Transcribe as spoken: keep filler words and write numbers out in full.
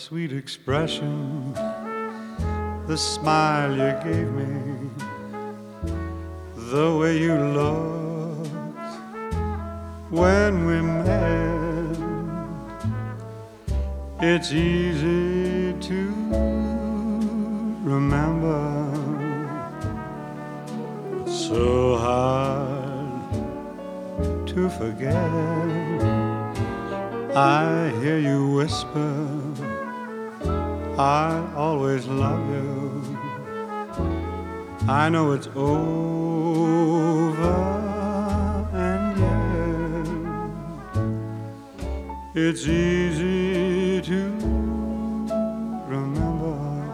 sweet expression, the smile you gave me, the way you looked when we met. It's easy to remember, so hard to forget. I hear you whisper, I'll always love you. I know it's over, and yet it's easy